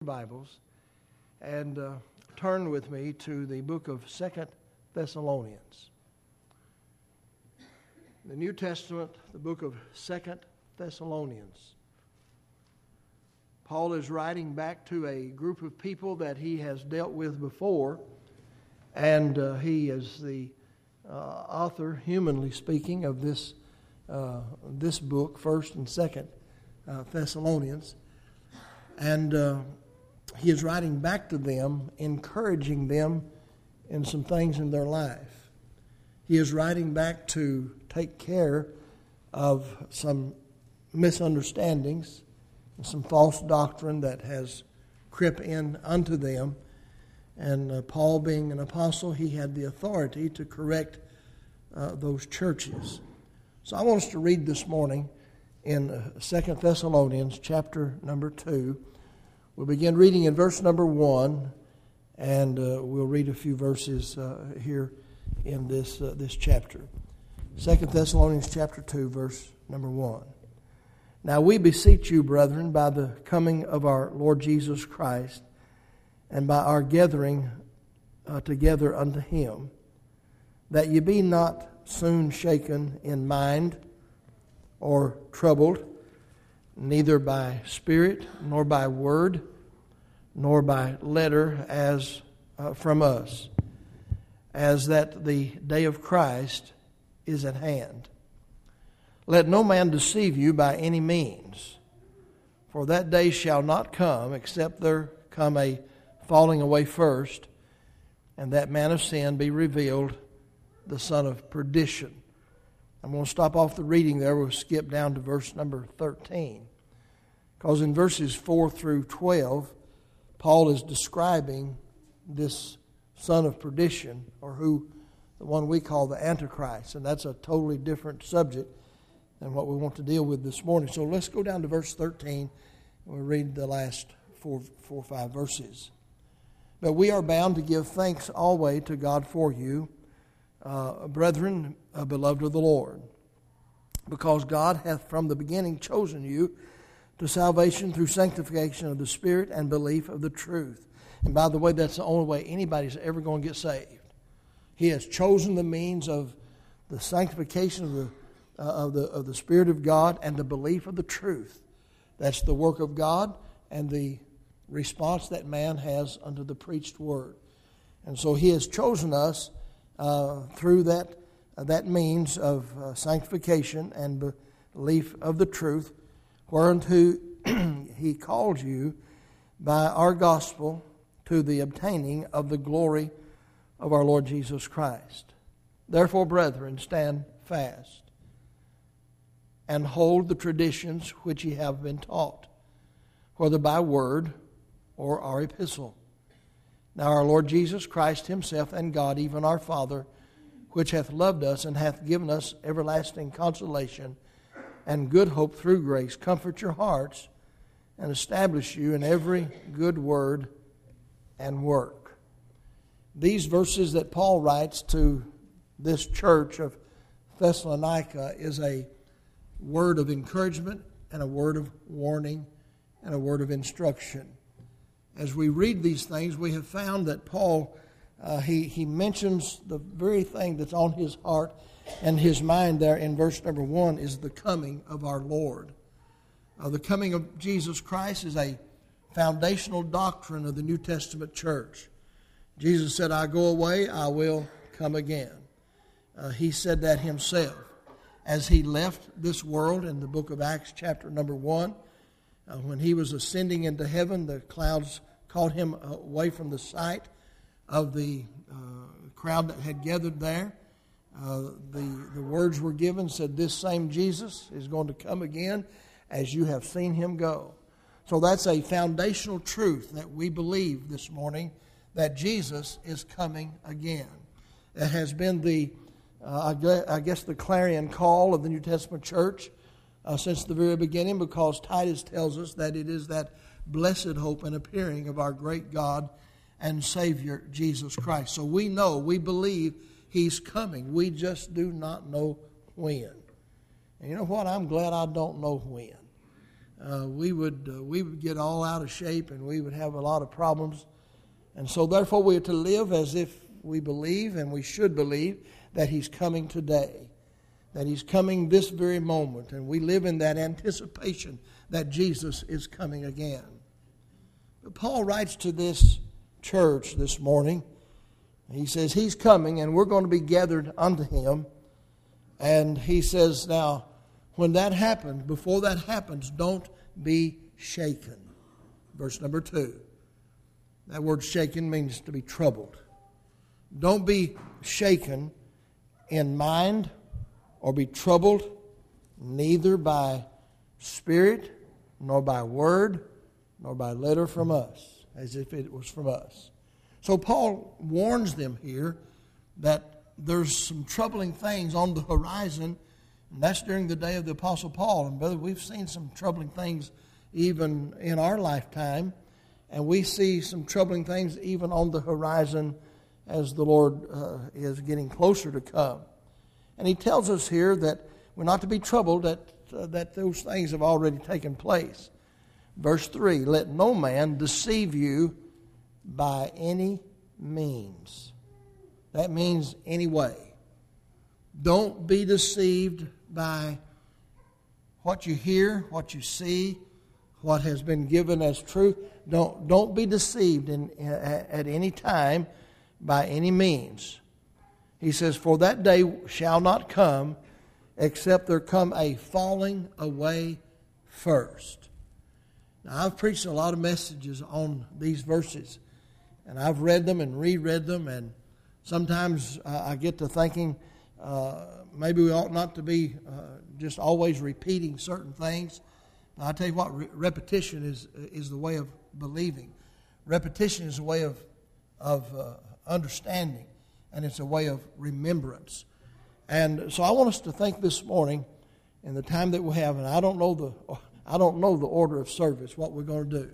Bibles and turn with me to the book of 2 Thessalonians. The New Testament, the book of 2 Thessalonians. Paul is writing back to a group of people that he has dealt with before, and he is the author, humanly speaking, of this book, 1st and 2nd Thessalonians. And he is writing back to them, encouraging them in some things in their life. He is writing back to take care of some misunderstandings and some false doctrine that has crept in unto them. And Paul, being an apostle, he had the authority to correct those churches. So I want us to read this morning in 2 Thessalonians chapter number 2. We'll begin reading in verse number 1, and we'll read a few verses here in this chapter. 2 Thessalonians chapter 2, verse number 1. Now we beseech you, brethren, by the coming of our Lord Jesus Christ, and by our gathering together unto him, that ye be not soon shaken in mind or troubled, neither by spirit, nor by word, nor by letter as from us, as that the day of Christ is at hand. Let no man deceive you by any means, for that day shall not come, except there come a falling away first, and that man of sin be revealed, the son of perdition. I'm going to stop off the reading there. We'll skip down to verse number 13. Because in verses 4 through 12, Paul is describing this son of perdition, or the one we call the Antichrist. And that's a totally different subject than what we want to deal with this morning. So let's go down to verse 13, and we'll read the last four or five verses. But we are bound to give thanks always to God for you, brethren, beloved of the Lord, because God hath from the beginning chosen you to salvation through sanctification of the Spirit and belief of the truth. And by the way, that's the only way anybody's ever going to get saved. He has chosen the means of the sanctification of the Spirit of God and the belief of the truth. That's the work of God and the response that man has unto the preached word. And so he has chosen us through that means of sanctification and belief of the truth, whereunto he called you by our gospel to the obtaining of the glory of our Lord Jesus Christ. Therefore, brethren, stand fast and hold the traditions which ye have been taught, whether by word or our epistle. Now our Lord Jesus Christ himself and God, even our Father, which hath loved us and hath given us everlasting consolation and good hope through grace, comfort your hearts and establish you in every good word and work. These verses that Paul writes to this church of Thessalonica is a word of encouragement and a word of warning and a word of instruction. As we read these things, we have found that Paul, he mentions the very thing that's on his heart and his mind there in verse number 1 is the coming of our Lord. The coming of Jesus Christ is a foundational doctrine of the New Testament church. Jesus said, I go away, I will come again. He said that himself. As he left this world in the book of Acts chapter number 1, when he was ascending into heaven, the clouds caught him away from the sight of the crowd that had gathered there. The words were given, said, this same Jesus is going to come again as you have seen him go. So that's a foundational truth that we believe this morning, that Jesus is coming again. It has been the clarion call of the New Testament church since the very beginning, because Titus tells us that it is that blessed hope and appearing of our great God and Savior, Jesus Christ. So we believe he's coming. We just do not know when. And you know what? I'm glad I don't know when. we would get all out of shape and we would have a lot of problems. And so therefore we are to live as if we believe, and we should believe, that He's coming today, that He's coming this very moment, and we live in that anticipation that Jesus is coming again. But Paul writes to this church this morning. He says He's coming and we're going to be gathered unto Him. And he says, now, when that happens, before that happens, don't be shaken. Verse number 2. That word shaken means to be troubled. Don't be shaken in mind or be troubled, neither by spirit, nor by word, nor by letter from us, as if it was from us. So Paul warns them here that there's some troubling things on the horizon, and that's during the day of the Apostle Paul. And brother, we've seen some troubling things even in our lifetime, and we see some troubling things even on the horizon as the Lord is getting closer to come. And he tells us here that we're not to be troubled, that those things have already taken place. Verse 3, let no man deceive you by any means. That means any way. Don't be deceived by what you hear, what you see, what has been given as truth. Don't be deceived at any time by any means. He says, for that day shall not come except there come a falling away first. Now, I've preached a lot of messages on these verses, and I've read them and reread them, and sometimes I get to thinking maybe we ought not to be just always repeating certain things. I tell you what, repetition is the way of believing. Repetition is a way of understanding, and it's a way of remembrance. And so I want us to think this morning, in the time that we have, and I don't know the order of service, what we're going to do.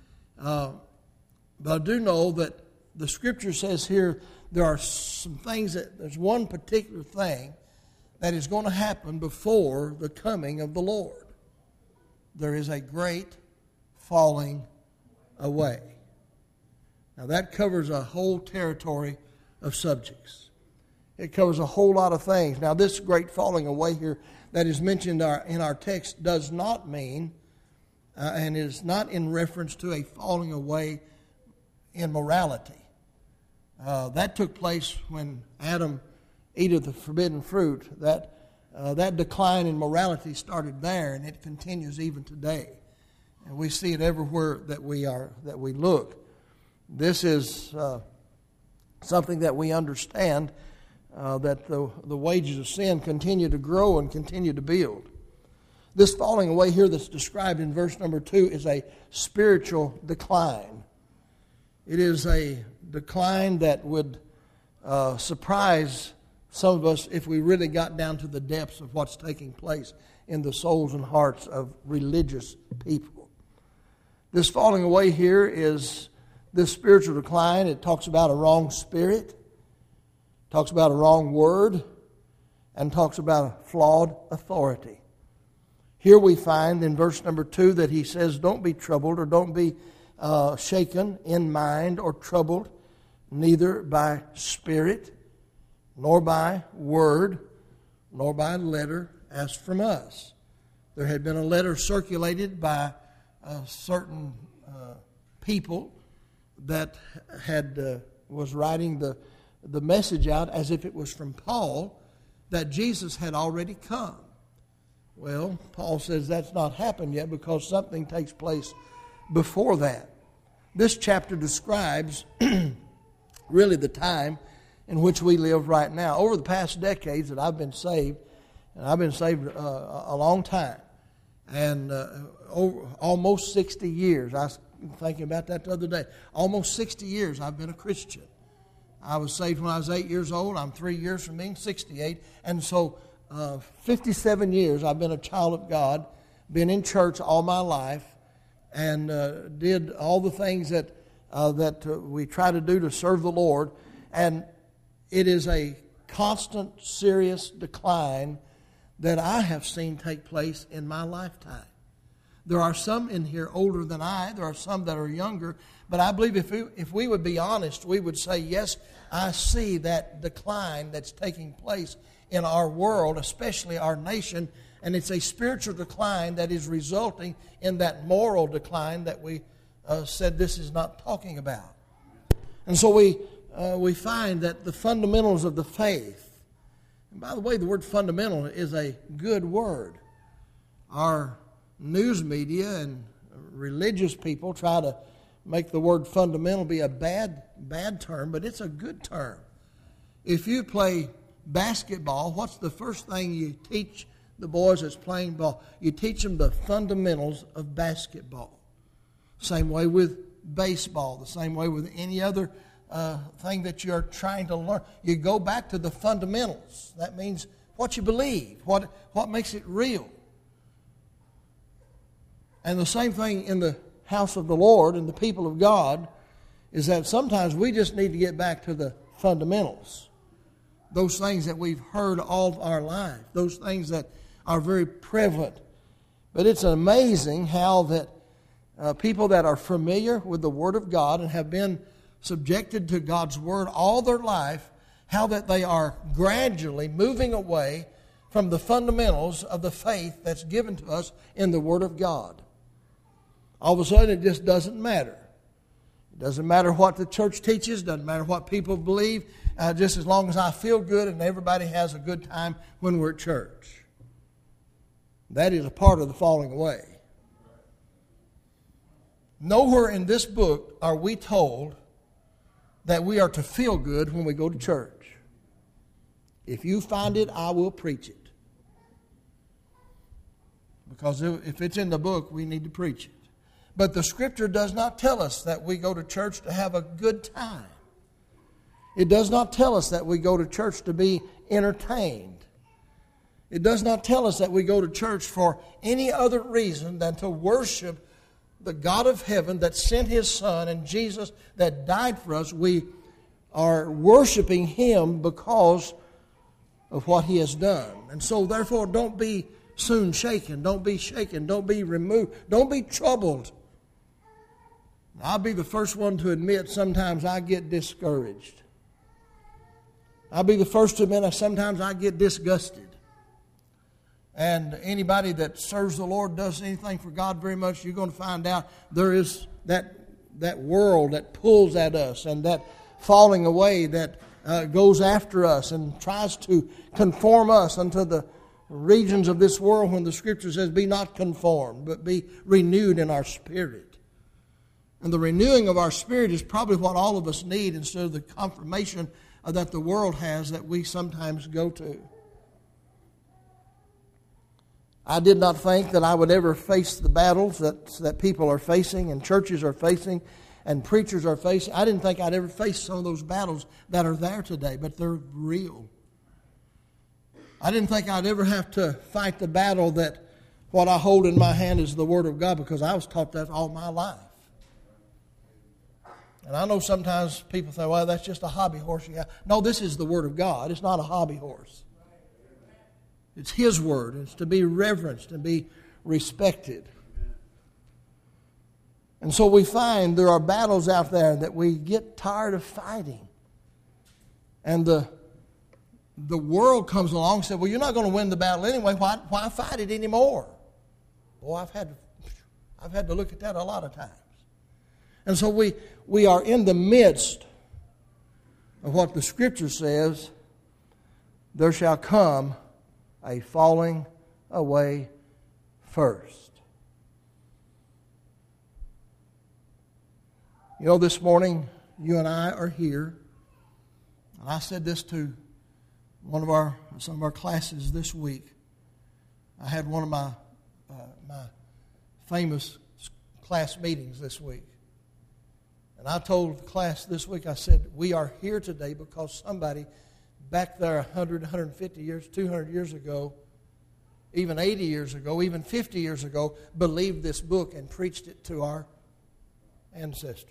But I do know that the Scripture says here there are some things there's one particular thing that is going to happen before the coming of the Lord. There is a great falling away. Now that covers a whole territory of subjects. It covers a whole lot of things. Now this great falling away here that is mentioned in our text does not mean and is not in reference to a falling away in morality. That took place when Adam ate of the forbidden fruit. That decline in morality started there, and it continues even today. And we see it everywhere that we look. This is something that we understand, that the wages of sin continue to grow and continue to build. This falling away here that's described in verse number 2 is a spiritual decline. It is a decline that would surprise some of us if we really got down to the depths of what's taking place in the souls and hearts of religious people. This falling away here is this spiritual decline. It talks about a wrong spirit, talks about a wrong word, and talks about a flawed authority. Here we find in verse number 2 that he says, don't be troubled or don't be shaken in mind or troubled, neither by spirit, nor by word, nor by letter as from us. There had been a letter circulated by certain people that was writing the message out as if it was from Paul, that Jesus had already come. Well, Paul says that's not happened yet because something takes place before that. This chapter describes really the time in which we live right now. Over the past decades that I've been saved, and I've been saved a long time, and over almost 60 years. I was thinking about that the other day. Almost 60 years I've been a Christian. I was saved when I was 8 years old. I'm 3 years from being 68. And so 57 years I've been a child of God, been in church all my life, and did all the things that we try to do to serve the Lord. And it is a constant, serious decline that I have seen take place in my lifetime. There are some in here older than I. There are some that are younger. But I believe if we would be honest, we would say, yes, I see that decline that's taking place in our world, especially our nation. And it's a spiritual decline that is resulting in that moral decline that we said this is not talking about. And so we find that the fundamentals of the faith, and by the way, the word fundamental is a good word. Our news media and religious people try to make the word fundamental be a bad term, but it's a good term. If you play basketball, what's the first thing you teach the boys that's playing ball? You teach them the fundamentals of basketball. Same way with baseball, the same way with any other thing that you're trying to learn. You go back to the fundamentals. That means what you believe, what makes it real. And the same thing in the house of the Lord and the people of God is that sometimes we just need to get back to the fundamentals. Those things that we've heard all of our life. Those things that are very prevalent. But it's amazing how that people that are familiar with the Word of God and have been subjected to God's Word all their life, how that they are gradually moving away from the fundamentals of the faith that's given to us in the Word of God. All of a sudden it just doesn't matter. It doesn't matter what the church teaches, doesn't matter what people believe, just as long as I feel good and everybody has a good time when we're at church. That is a part of the falling away. Nowhere in this book are we told that we are to feel good when we go to church. If you find it, I will preach it. Because if it's in the book, we need to preach it. But the Scripture does not tell us that we go to church to have a good time. It does not tell us that we go to church to be entertained. It does not tell us that we go to church for any other reason than to worship the God of heaven that sent His Son and Jesus that died for us. We are worshiping Him because of what He has done. And so therefore don't be soon shaken. Don't be shaken. Don't be removed. Don't be troubled. I'll be the first one to admit sometimes I get discouraged. I'll be the first to admit sometimes I get disgusted. And anybody that serves the Lord, does anything for God very much, you're going to find out there is that world that pulls at us and that falling away that goes after us and tries to conform us unto the regions of this world when the Scripture says, be not conformed, but be renewed in our spirit. And the renewing of our spirit is probably what all of us need instead of the confirmation that the world has that we sometimes go to. I did not think that I would ever face the battles that people are facing and churches are facing and preachers are facing. I didn't think I'd ever face some of those battles that are there today, but they're real. I didn't think I'd ever have to fight the battle that what I hold in my hand is the Word of God, because I was taught that all my life. And I know sometimes people say, well, that's just a hobby horse. Yeah. No, this is the Word of God. It's not a hobby horse. It's His Word. It's to be reverenced and be respected. And so we find there are battles out there that we get tired of fighting. And the world comes along and says, well, you're not going to win the battle anyway. Why fight it anymore? Boy, I've had to look at that a lot of times. And so we are in the midst of what the Scripture says, there shall come a falling away first. You know, this morning, you and I are here, and I said this to some of our classes this week. I had one of my famous class meetings this week. And I told the class this week, I said, we are here today because somebody back there 100, 150 years, 200 years ago, even 80 years ago, even 50 years ago, believed this book and preached it to our ancestors.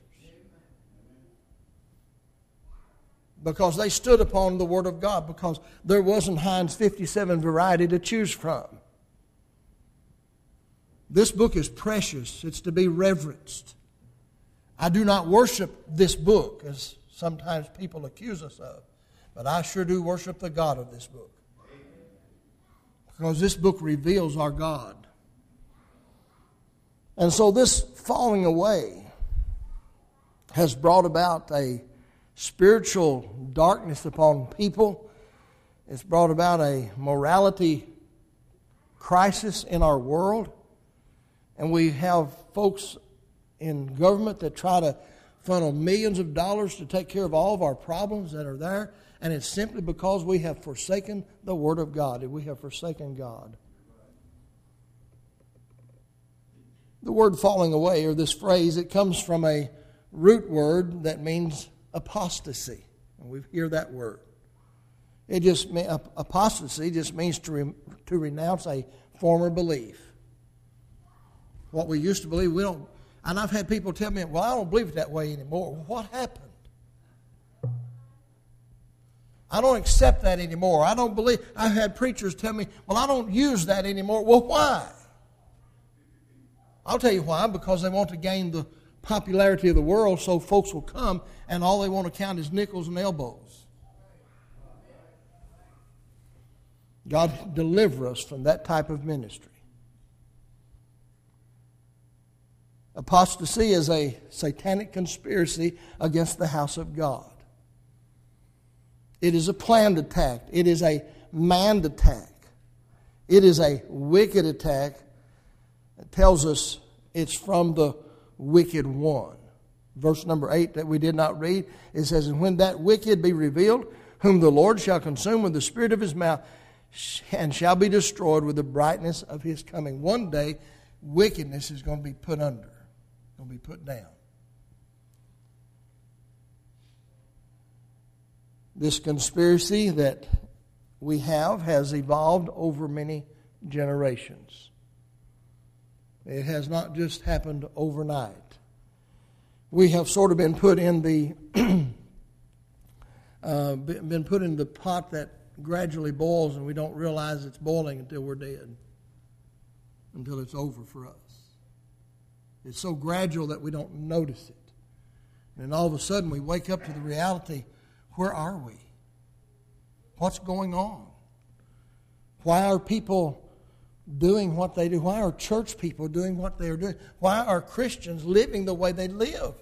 Because they stood upon the Word of God, because there wasn't Heinz 57 variety to choose from. This book is precious. It's to be reverenced. I do not worship this book, as sometimes people accuse us of, but I sure do worship the God of this book. Because this book reveals our God. And so this falling away has brought about a spiritual darkness upon people. It's brought about a morality crisis in our world. And we have folks in government that try to funnel millions of dollars to take care of all of our problems that are there. And it's simply because we have forsaken the Word of God. We have forsaken God. The word falling away, or this phrase, it comes from a root word that means apostasy. And we hear that word. Apostasy just means to renounce a former belief. What we used to believe, we don't. And I've had people tell me, well, I don't believe it that way anymore. Well, what happened? I don't accept that anymore. I don't believe. I've had preachers tell me, well, I don't use that anymore. Well, why? I'll tell you why. Because they want to gain the popularity of the world so folks will come and all they want to count is nickels and elbows. God deliver us from that type of ministry. Apostasy is a satanic conspiracy against the house of God. It is a planned attack. It is a manned attack. It is a wicked attack. It tells us it's from the wicked one. Verse number 8 that we did not read, it says, "And when that wicked be revealed, whom the Lord shall consume with the spirit of his mouth, and shall be destroyed with the brightness of his coming." One day, wickedness is going to be put under, going to be put down. This conspiracy that we have has evolved over many generations. It has not just happened overnight. We have sort of been put in the pot that gradually boils, and we don't realize it's boiling until we're dead, until it's over for us. It's so gradual that we don't notice it. And all of a sudden we wake up to the reality, where are we? What's going on? Why are people doing what they do? Why are church people doing what they are doing? Why are Christians living the way they live?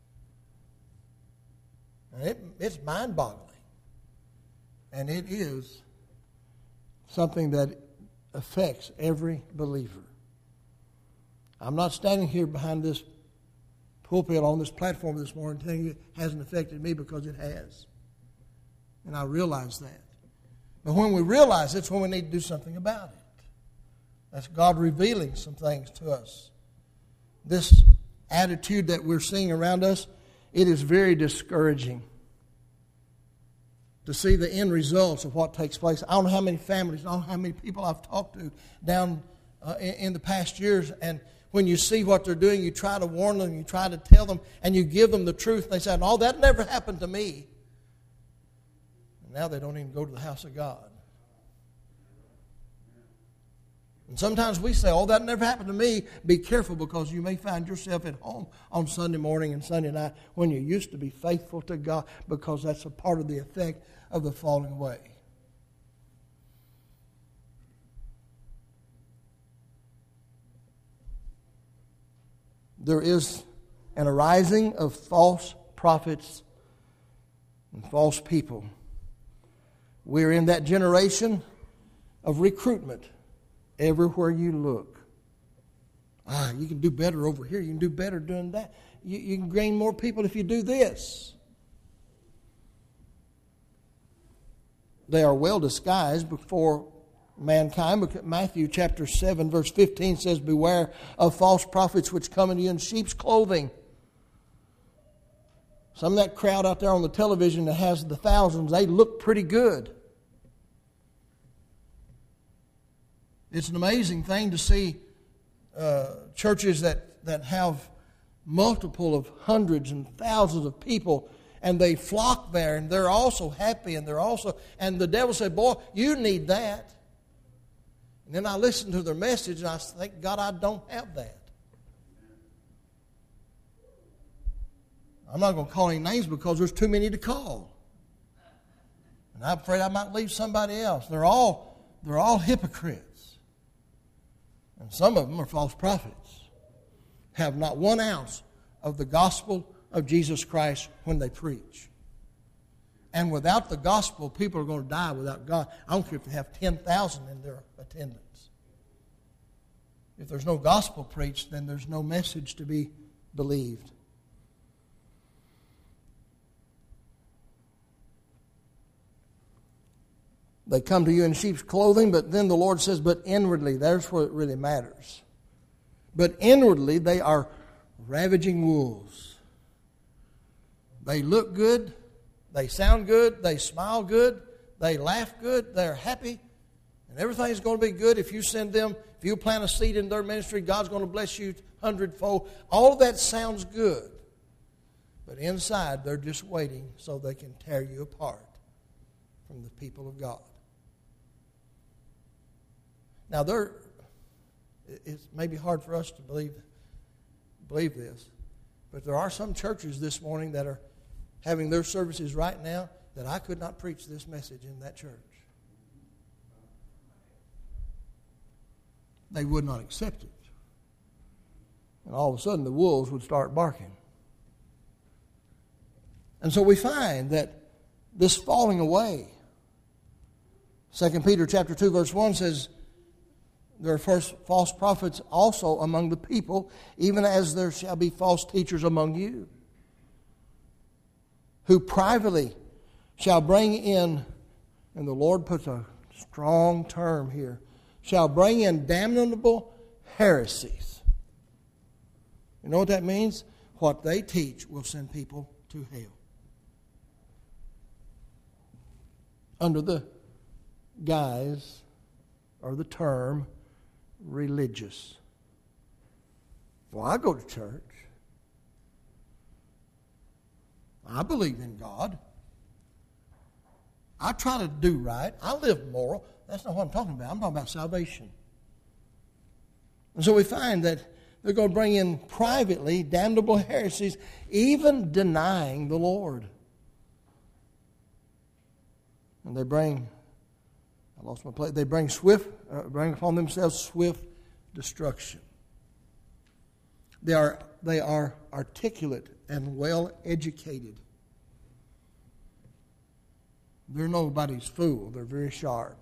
And it's mind-boggling. And it is something that affects every believer. I'm not standing here behind this pulpit on this platform this morning telling you it hasn't affected me, because it has. And I realize that. But when we realize it's when we need to do something about it. That's God revealing some things to us. This attitude that we're seeing around us, it is very discouraging to see the end results of what takes place. I don't know how many families, I don't know how many people I've talked to down in the past years, and when you see what they're doing, you try to warn them, you try to tell them, and you give them the truth, and they say, "Oh, that never happened to me." And now they don't even go to the house of God. And sometimes we say, "Oh, that never happened to me." Be careful, because you may find yourself at home on Sunday morning and Sunday night when you used to be faithful to God, because that's a part of the effect of the falling away. There is an arising of false prophets and false people. We're in that generation of recruitment. Everywhere you look. You can do better over here. You can do better doing that. You can gain more people if you do this. They are well disguised before mankind. Because Matthew chapter 7 verse 15 says, "Beware of false prophets which come unto you in sheep's clothing." Some of that crowd out there on the television that has the thousands, they look pretty good. It's an amazing thing to see churches that have multiple of hundreds and thousands of people, and they flock there, and they're also happy, and the devil said, "Boy, you need that. And then I listen to their message and I think, God, I don't have that. I'm not going to call any names because there's too many to call. And I'm afraid I might leave somebody else. They're all hypocrites. And some of them are false prophets. Have not 1 ounce of the gospel of Jesus Christ when they preach. And without the gospel, people are going to die without God. I don't care if they have 10,000 in their attendance. If there's no gospel preached, then there's no message to be believed. They come to you in sheep's clothing, but then the Lord says, but inwardly, there's where it really matters. But inwardly, they are ravaging wolves. They look good, they sound good, they smile good, they laugh good, they're happy, and everything's going to be good if you send them, if you plant a seed in their ministry, God's going to bless you 100-fold. All of that sounds good. But inside, they're just waiting so they can tear you apart from the people of God. Now, it's maybe hard for us to believe this, but there are some churches this morning that are having their services right now that I could not preach this message in that church. They would not accept it. And all of a sudden, the wolves would start barking. And so we find that this falling away, 2 Peter chapter 2, verse 1 says, there are false prophets also among the people, even as there shall be false teachers among you, who privately shall bring in, and the Lord puts a strong term here, shall bring in damnable heresies. You know what that means? What they teach will send people to hell. Under the guise or the term religious. Well, I go to church. I believe in God. I try to do right. I live moral. That's not what I'm talking about. I'm talking about salvation. And so we find that they're going to bring in privately damnable heresies, even denying the Lord. And they bring, I lost my place, they bring upon themselves swift destruction. They are articulate and well educated. They're nobody's fool. They're very sharp.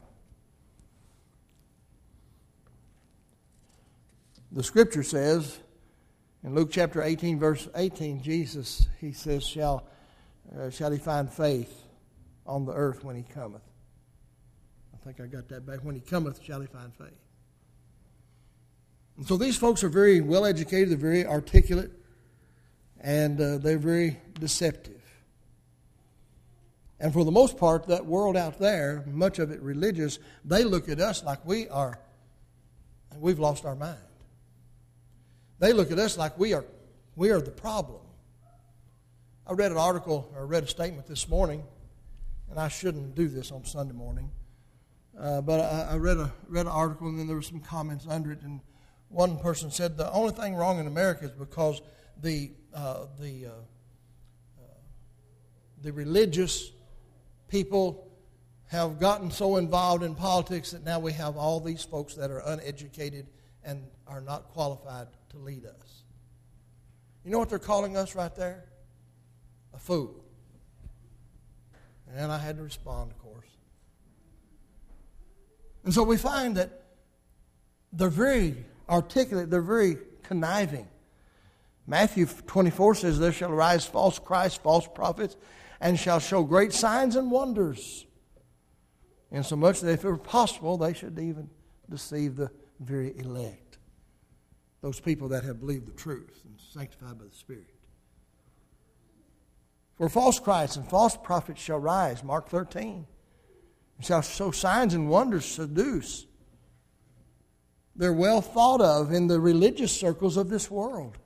The scripture says in Luke chapter 18, verse 18, Jesus, he says, shall he find faith on the earth when he cometh. I think I got that back. When he cometh, shall he find faith. And so these folks are very well educated, they're very articulate, and they're very deceptive. And for the most part, that world out there, much of it religious, they look at us like we've lost our mind. They look at us like we are the problem. I read an article, or read a statement this morning, and I shouldn't do this on Sunday morning, but I read an article, and then there were some comments under it, and one person said the only thing wrong in America is because the religious people have gotten so involved in politics that now we have all these folks that are uneducated and are not qualified to lead us. You know what they're calling us right there? A fool. And I had to respond, of course. And so we find that they're very articulate, they're very conniving. Matthew 24 says, there shall arise false Christs, false prophets, and shall show great signs and wonders. Insomuch that if it were possible, they should even deceive the very elect. Those people that have believed the truth and sanctified by the Spirit. For false Christs and false prophets shall rise, Mark 13, and shall show signs and wonders, seduce. They're well thought of in the religious circles of this world.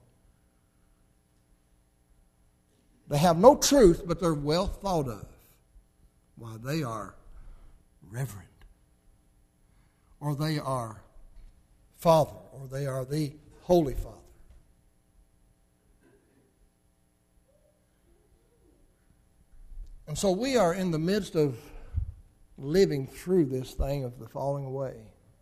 They have no truth, but they're well thought of. Why, they are reverend. or they are Father, or they are the Holy Father. And so we are in the midst of living through this thing of the falling away.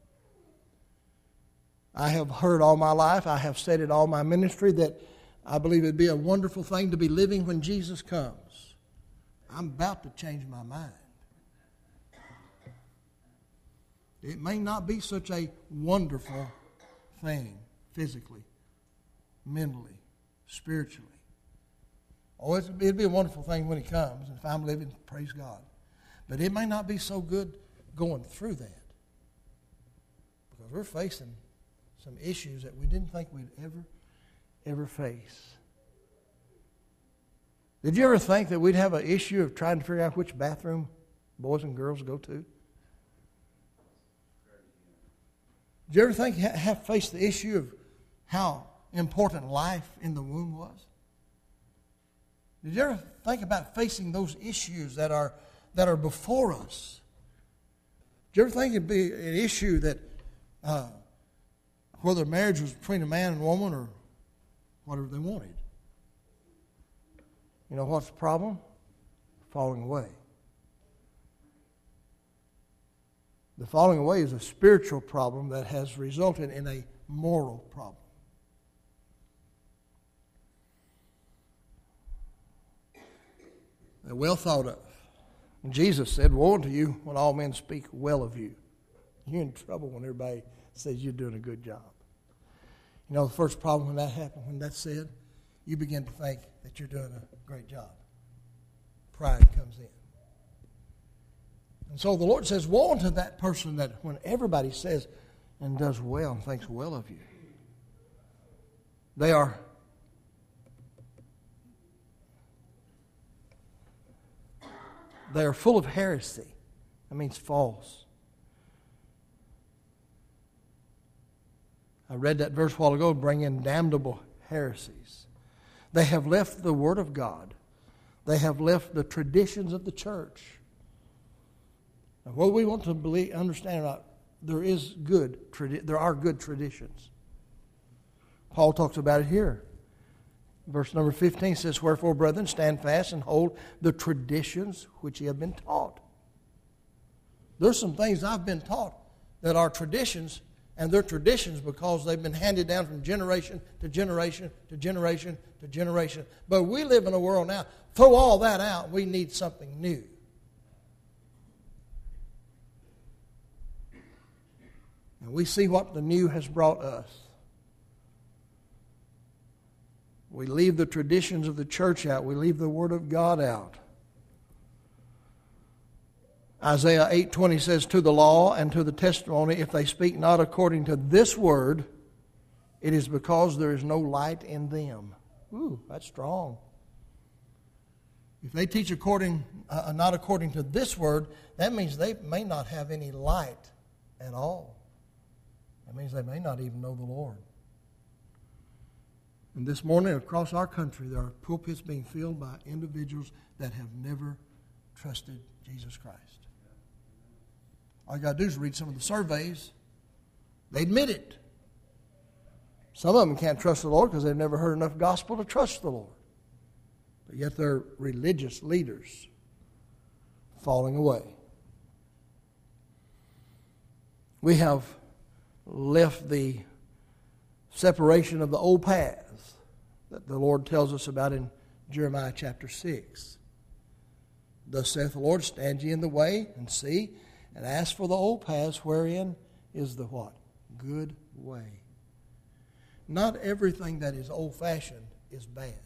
I have heard all my life, I have said it all my ministry, that I believe it would be a wonderful thing to be living when Jesus comes. I'm about to change my mind. It may not be such a wonderful thing physically, mentally, spiritually. Oh, it'd be a wonderful thing when He comes. If I'm living, praise God. But it may not be so good going through that. Because we're facing some issues that we didn't think we'd ever face. Did you ever think that we'd have an issue of trying to figure out which bathroom boys and girls go to? Did you ever think have faced the issue of how important life in the womb was? Did you ever think about facing those issues that are before us? Did you ever think it'd be an issue that whether marriage was between a man and woman or whatever they wanted? You know what's the problem? Falling away. The falling away is a spiritual problem that has resulted in a moral problem. They're well thought of. And Jesus said, "Woe unto you when all men speak well of you." You're in trouble when everybody says you're doing a good job. You know, the first problem when that happened, when that's said, you begin to think that you're doing a great job. Pride comes in. And so the Lord says, woe unto that person that when everybody says and does well and thinks well of you, they are full of heresy. That means false. I read that verse a while ago, bring in damnable heresies. They have left the Word of God. They have left the traditions of the church. Now, whether we want to believe, understand or not, there are good traditions. Paul talks about it here. Verse number 15 says, "Wherefore, brethren, stand fast and hold the traditions which ye have been taught." There's some things I've been taught that are traditions, and they're traditions because they've been handed down from generation to generation to generation to generation. But we live in a world now, throw all that out, we need something new. And we see what the new has brought us. We leave the traditions of the church out. We leave the Word of God out. Isaiah 8:20 says, "To the law and to the testimony, if they speak not according to this word, it is because there is no light in them." Ooh, that's strong. If they teach not according to this word, that means they may not have any light at all. That means they may not even know the Lord. And this morning across our country, there are pulpits being filled by individuals that have never trusted Jesus Christ. All you got to do is read some of the surveys. They admit it. Some of them can't trust the Lord because they've never heard enough gospel to trust the Lord. But yet they're religious leaders falling away. We have left the separation of the old paths that the Lord tells us about in Jeremiah chapter 6. "Thus saith the Lord, stand ye in the way and see, and ask for the old paths wherein is the" what? Good way. Not everything that is old-fashioned is bad.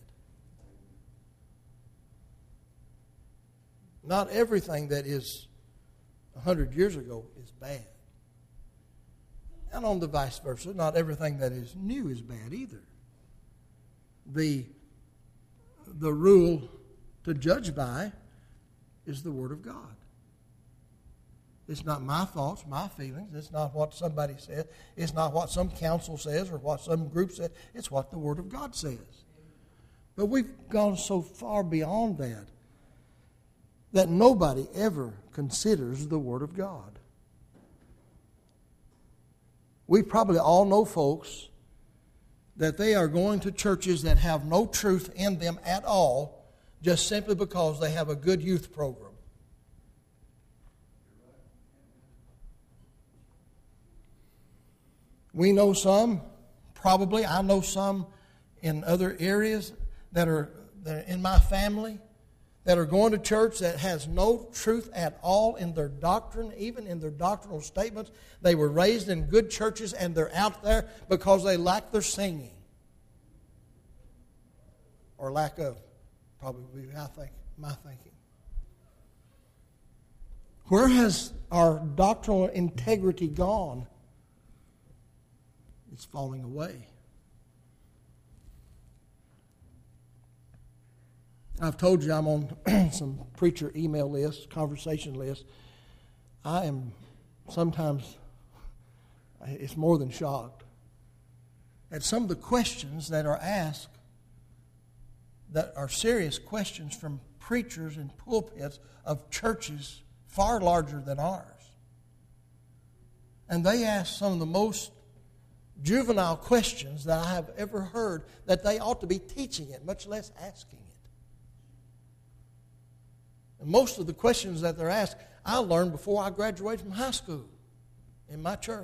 Not everything that is 100 years ago is bad. And on the vice versa, not everything that is new is bad either. The rule to judge by is the Word of God. It's not my thoughts, my feelings. It's not what somebody said. It's not what some council says or what some group says. It's what the Word of God says. But we've gone so far beyond that nobody ever considers the Word of God. We probably all know folks that they are going to churches that have no truth in them at all, just simply because they have a good youth program. We know some, probably, I know some in other areas that are in my family that are going to church that has no truth at all in their doctrine, even in their doctrinal statements. They were raised in good churches and they're out there because they lack their singing. Or lack of, probably would be my thinking. Where has our doctrinal integrity gone? It's falling away. I've told you I'm on some preacher email lists, conversation lists. I am sometimes, it's more than shocked at some of the questions that are asked that are serious questions from preachers in pulpits of churches far larger than ours. And they ask some of the most juvenile questions that I have ever heard, that they ought to be teaching it, much less asking it. And most of the questions that they're asked, I learned before I graduated from high school in my church.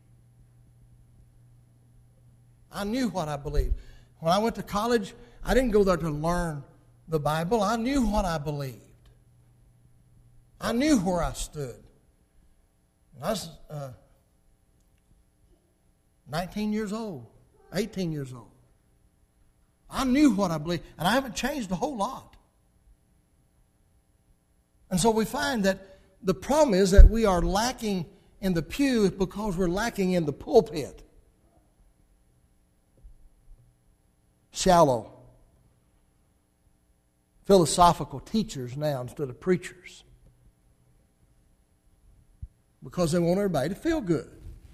I knew what I believed. When I went to college, I didn't go there to learn the Bible. I knew what I believed. I knew where I stood. And I was 19 years old, 18 years old. I knew what I believed, and I haven't changed a whole lot. And so we find that the problem is that we are lacking in the pew because we're lacking in the pulpit. Shallow, philosophical teachers now instead of preachers, because they want everybody to feel good.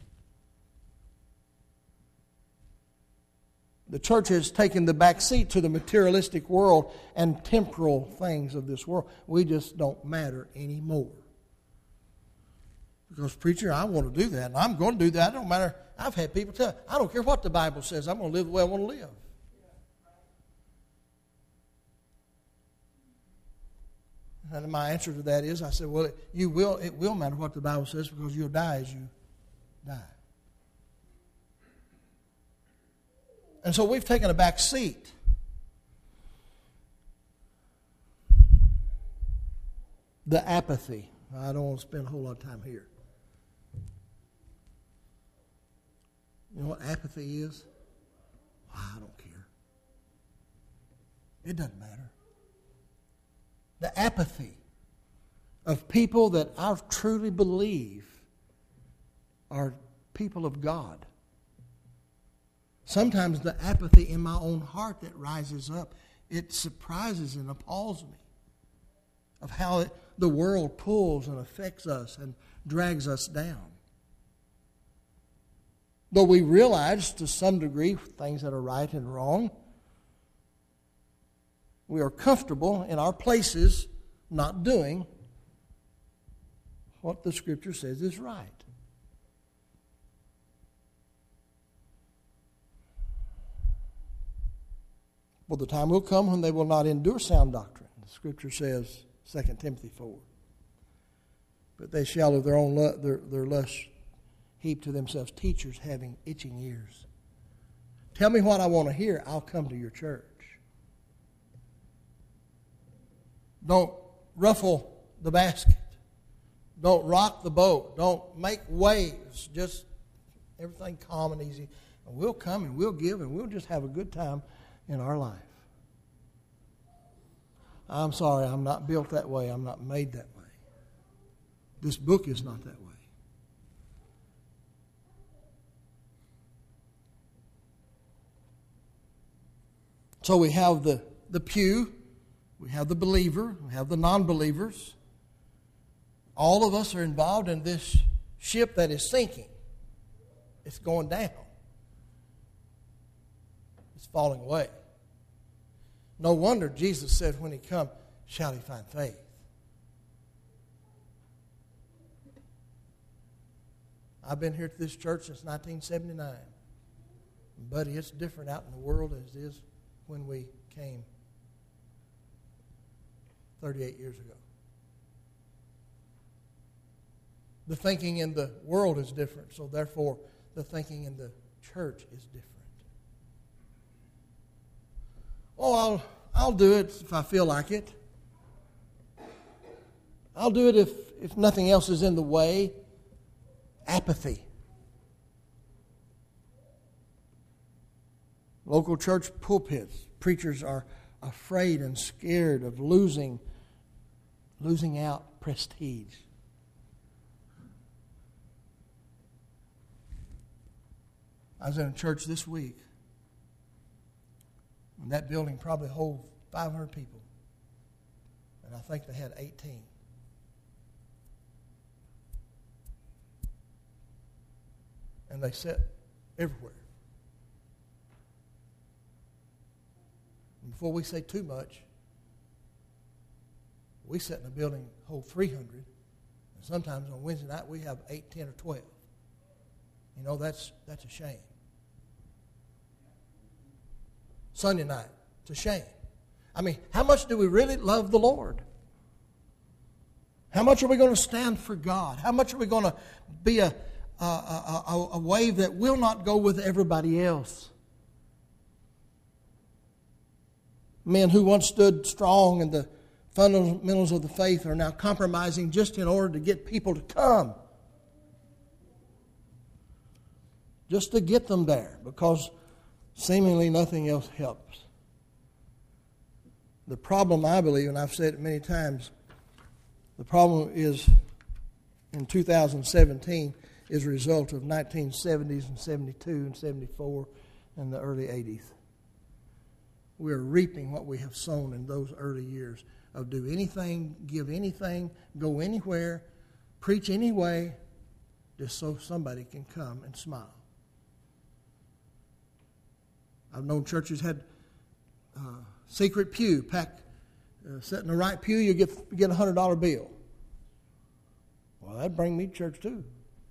The church has taken the back seat to the materialistic world and temporal things of this world. We just don't matter anymore. Because, preacher, I want to do that, and I'm going to do that. It don't matter. I've had people tell me, I don't care what the Bible says. I'm going to live the way I want to live. And my answer to that is, I said, well, it will matter what the Bible says, because you'll die as you die. And so we've taken a back seat. The apathy. I don't want to spend a whole lot of time here. You know what apathy is? I don't care. It doesn't matter. The apathy of people that I truly believe are people of God. Sometimes the apathy in my own heart that rises up, it surprises and appalls me of how the world pulls and affects us and drags us down. Though we realize to some degree things that are right and wrong, we are comfortable in our places not doing what the Scripture says is right. Well, the time will come when they will not endure sound doctrine. The Scripture says, 2 Timothy 4. But they shall of their own their lust heap to themselves teachers having itching ears. Tell me what I want to hear, I'll come to your church. Don't ruffle the basket. Don't rock the boat. Don't make waves. Just everything calm and easy. And we'll come and we'll give and we'll just have a good time in our life. I'm sorry, I'm not built that way. I'm not made that way. This book is not that way. So we have the pew, we have the believer, we have the non-believers. All of us are involved in this ship that is sinking. It's going down. It's falling away. No wonder Jesus said when he come, shall he find faith? I've been here to this church since 1979. Buddy, it's different out in the world as it is when we came 38 years ago. The thinking in the world is different, so therefore the thinking in the church is different. Oh, I'll do it if I feel like it. I'll do it if nothing else is in the way. Apathy. Local church pulpits, preachers are afraid and scared of losing out prestige. I was in a church this week, and that building probably holds 500 people, and I think they had 18. And they sat everywhere. And before we say too much, we sit in a building hold 300, and sometimes on Wednesday night we have 8, 10, or 12. You know, that's a shame. Sunday night, it's a shame. I mean, how much do we really love the Lord? How much are we going to stand for God? How much are we going to be a wave that will not go with everybody else? Men who once stood strong in the fundamentals of the faith are now compromising just in order to get people to come. Just to get them there, because seemingly nothing else helps. The problem, I believe, and I've said it many times, the problem is in 2017 is a result of 1970s and 72 and 74 and the early 80s. We're reaping what we have sown in those early years of do anything, give anything, go anywhere, preach anyway, just so somebody can come and smile. I've known churches had secret pew, sit in the right pew, you get a $100 bill. Well, that'd bring me to church too.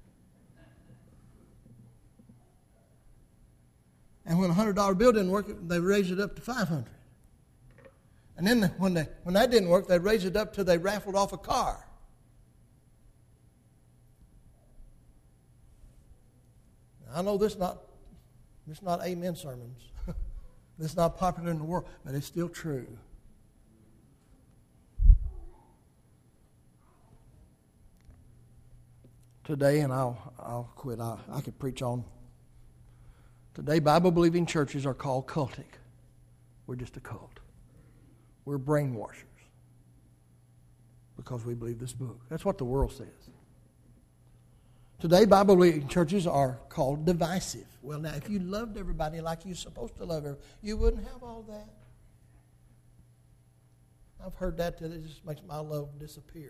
And when a $100 bill didn't work, they raised it up to $500. And then when that didn't work, they raised it up till they raffled off a car. Now, I know this not amen sermons. This is not popular in the world, but it's still true. Today, and I'll quit. I could preach on. Today, Bible-believing churches are called cultic. We're just a cult. We're brainwashers because we believe this book. That's what the world says. Today, Bible-believing churches are called divisive. Well, now, if you loved everybody like you're supposed to love everybody, you wouldn't have all that. I've heard that till it just makes my love disappear.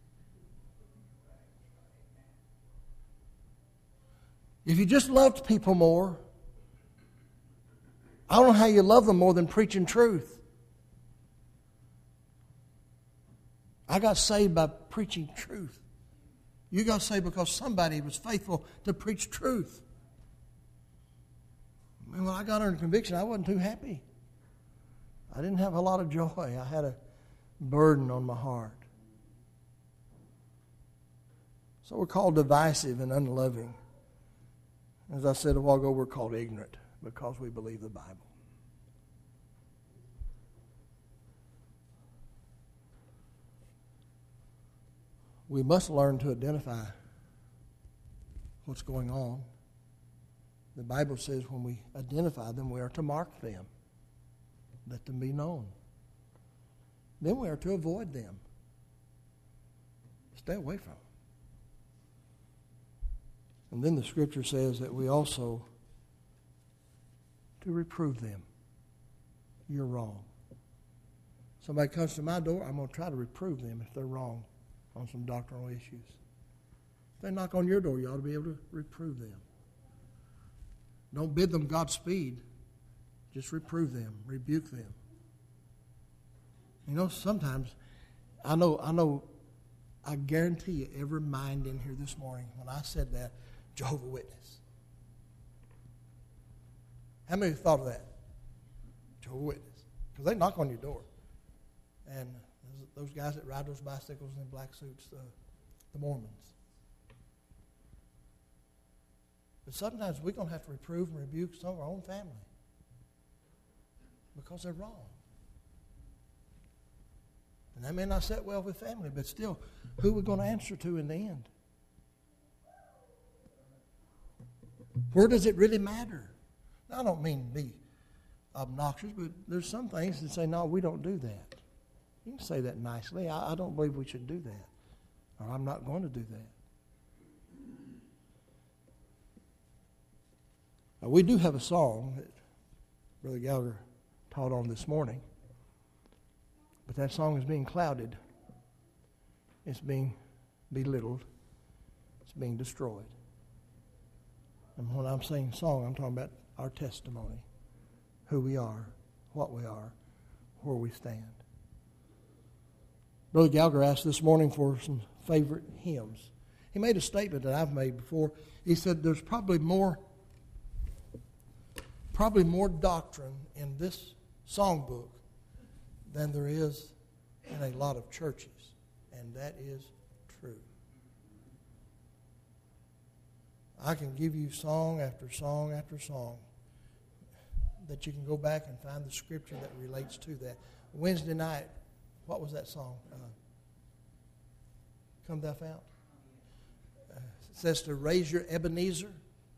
If you just loved people more, I don't know how you love them more than preaching truth. I got saved by preaching truth. You got saved because somebody was faithful to preach truth. And when I got under conviction, I wasn't too happy. I didn't have a lot of joy. I had a burden on my heart. So we're called divisive and unloving. As I said a while ago, we're called ignorant because we believe the Bible. We must learn to identify what's going on. The Bible says when we identify them, we are to mark them, let them be known. Then we are to avoid them. Stay away from them. And then the Scripture says that we also to reprove them. You're wrong. Somebody comes to my door, I'm going to try to reprove them if they're wrong on some doctrinal issues. If they knock on your door, you ought to be able to reprove them. Don't bid them Godspeed. Just reprove them, rebuke them. You know, sometimes, I guarantee you, every mind in here this morning, when I said that, Jehovah's Witness. How many have thought of that? Jehovah's Witness. Because they knock on your door. And those guys that ride those bicycles in black suits, the Mormons. But sometimes we're going to have to reprove and rebuke some of our own family because they're wrong. And that may not sit well with family, but still, who are we going to answer to in the end? Where does it really matter? Now, I don't mean to be obnoxious, but there's some things that say, no, we don't do that. You can say that nicely. I don't believe we should do that. Or I'm not going to do that. Now, we do have a song that Brother Gallagher taught on this morning. But that song is being clouded. It's being belittled. It's being destroyed. And when I'm saying song, I'm talking about our testimony. Who we are, what we are, where we stand. Brother Gallagher asked this morning for some favorite hymns. He made a statement that I've made before. He said there's probably more doctrine in this songbook than there is in a lot of churches. And that is true. I can give you song after song after song that you can go back and find the scripture that relates to that. Wednesday night, what was that song? Come thou fount. It says to raise your Ebenezer.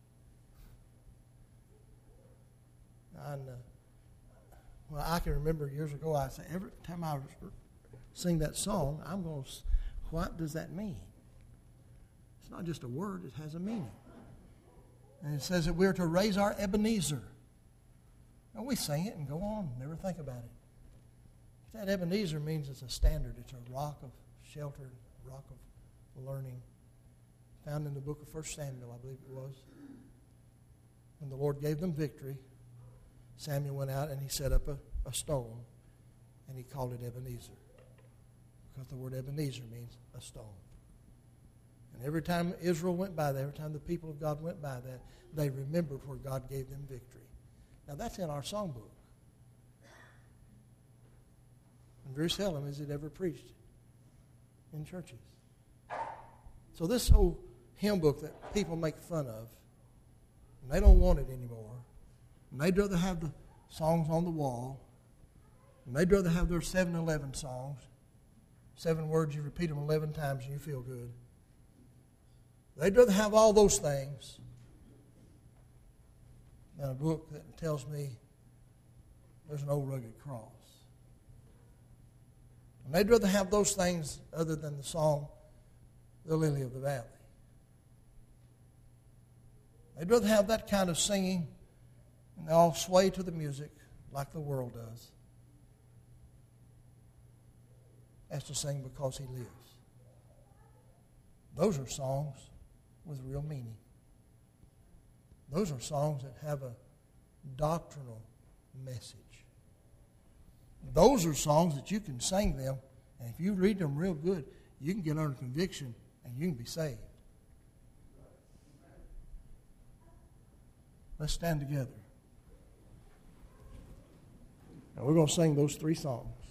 And, well, I can remember years ago, I said, every time I sing that song, I'm going to, what does that mean? It's not just a word, it has a meaning. And it says that we're to raise our Ebenezer. And we sing it and go on, never think about it. That Ebenezer means it's a standard. It's a rock of shelter, a rock of learning. Found in the book of 1 Samuel, I believe it was. When the Lord gave them victory, Samuel went out and he set up a stone, and he called it Ebenezer. Because the word Ebenezer means a stone. And every time Israel went by that, every time the people of God went by that, they remembered where God gave them victory. Now that's in our songbook. And very seldom is it ever preached in churches. So this whole hymn book that people make fun of, and they don't want it anymore, and they'd rather have the songs on the wall, and they'd rather have their 7-11 songs, 7 words, you repeat them 11 times and you feel good. They'd rather have all those things than a book that tells me there's an old rugged cross. And they'd rather have those things other than the song, The Lily of the Valley. They'd rather have that kind of singing, and they all sway to the music like the world does, as to sing Because He Lives. Those are songs with real meaning. Those are songs that have a doctrinal message. Those are songs that you can sing them, and if you read them real good, you can get under conviction and you can be saved. Let's stand together. Now we're going to sing those 3 songs.